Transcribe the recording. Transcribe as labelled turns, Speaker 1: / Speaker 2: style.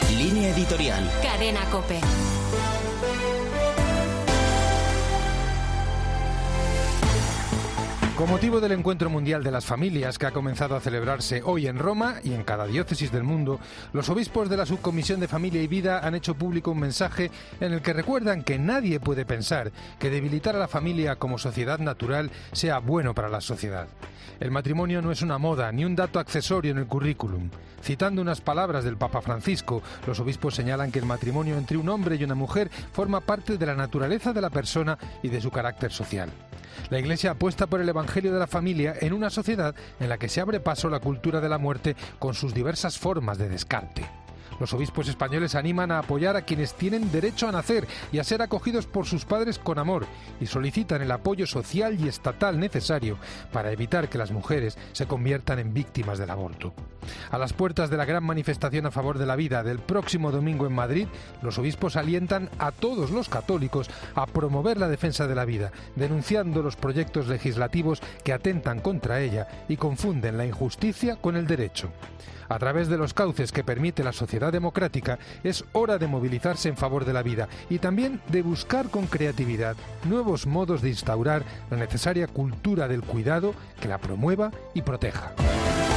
Speaker 1: Línea editorial.
Speaker 2: Cadena COPE.
Speaker 3: Con motivo del Encuentro Mundial de las Familias, que ha comenzado a celebrarse hoy en Roma y en cada diócesis del mundo, los obispos de la Subcomisión de Familia y Vida han hecho público un mensaje en el que recuerdan que nadie puede pensar que debilitar a la familia como sociedad natural sea bueno para la sociedad. El matrimonio no es una moda ni un dato accesorio en el currículum. Citando unas palabras del Papa Francisco, los obispos señalan que el matrimonio entre un hombre y una mujer forma parte de la naturaleza de la persona y de su carácter social. La Iglesia apuesta por el Evangelio de la familia en una sociedad en la que se abre paso la cultura de la muerte con sus diversas formas de descarte. Los obispos españoles animan a apoyar a quienes tienen derecho a nacer y a ser acogidos por sus padres con amor y solicitan el apoyo social y estatal necesario para evitar que las mujeres se conviertan en víctimas del aborto. A las puertas de la gran manifestación a favor de la vida del próximo domingo en Madrid, los obispos alientan a todos los católicos a promover la defensa de la vida, denunciando los proyectos legislativos que atentan contra ella y confunden la injusticia con el derecho. A través de los cauces que permite la sociedad democrática, es hora de movilizarse en favor de la vida y también de buscar con creatividad nuevos modos de instaurar la necesaria cultura del cuidado que la promueva y proteja.